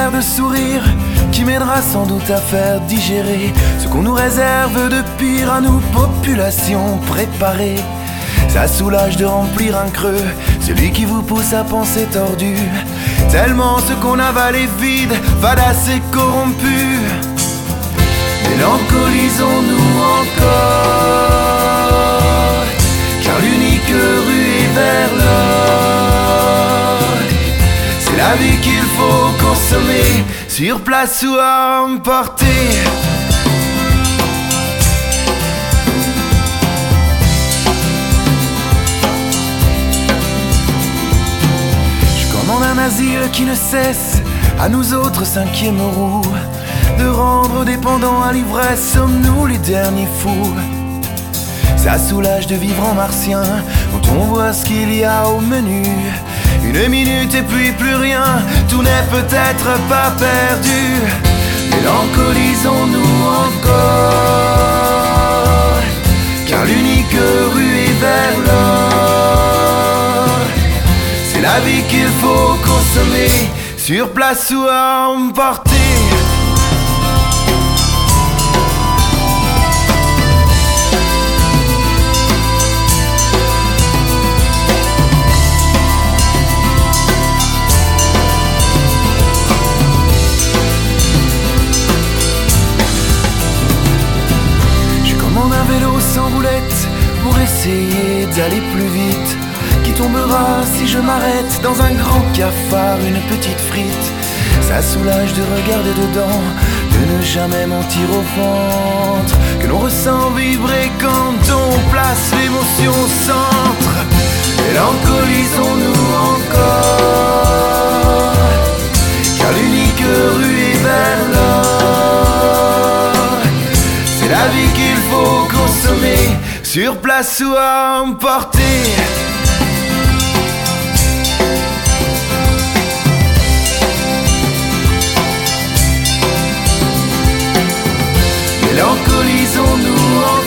verre de sourire qui m'aidera sans doute à faire digérer ce qu'on nous réserve de pire à nous, population préparée. Ça soulage de remplir un creux, celui qui vous pousse à penser tordu. Tellement ce qu'on avale est vide, fadasse et corrompu. Mélancolisons-nous encore, car l'unique rue est vers l'or. C'est la vie qu'il faut consommer, sur place ou à emporter. Un asile qui ne cesse, à nous autres cinquième roue, de rendre dépendants à l'ivresse, sommes-nous les derniers fous. Ça soulage de vivre en martien, quand on voit ce qu'il y a au menu. Une minute et puis plus rien, tout n'est peut-être pas perdu. Mélancolisons-nous encore, car l'unique rue est vers l'or. C'est la vie qu'il faut consommer, sur place ou à emporter. Je commande un vélo sans roulette pour essayer d'aller plus vite. Qui tombera si je m'arrête dans un grand cafard, une petite frite. Ça soulage de regarder dedans, de ne jamais mentir au ventre, que l'on ressent vibrer quand on place l'émotion au centre. Mélancolisons-nous encore, car l'unique rue est vers l'or. C'est la vie qu'il faut consommer, sur place ou à emporter. Mélancolisons-nous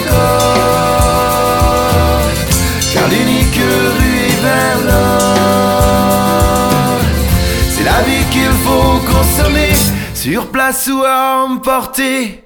encore, car l'unique rue est vers l'or. C'est la vie qu'il faut consommer, sur place ou à emporter.